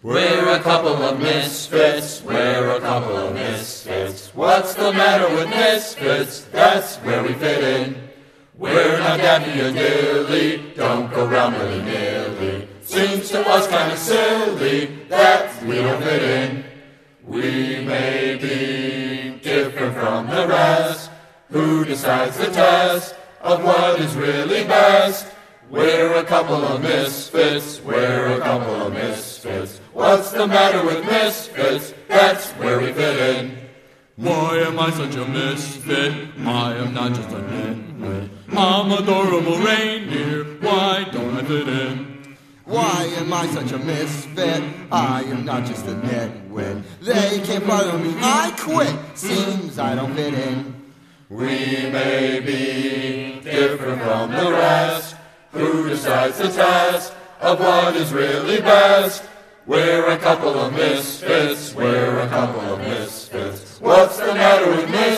We're a couple of misfits, we're a couple of misfits. What's the matter with misfits? That's where we fit in. We're not Daffy and Dilly, don't go round willy-nilly. Seems to us kind of silly that we don't fit in. We may be different from the rest. Who decides the test of what is really best? We're a couple of misfits, we're a couple of misfits. What's the matter with misfits? That's where we fit in. Why am I such a misfit? I am not just a nitwit. I'm adorable reindeer, why don't I fit in? Why am I such a misfit? I am not just a nitwit. They can't follow me, I quit. Seems I don't fit in. We may be different from the rest. Who decides the test of what is really best? We're a couple of misfits, we're a couple of misfits. What's the matter with me?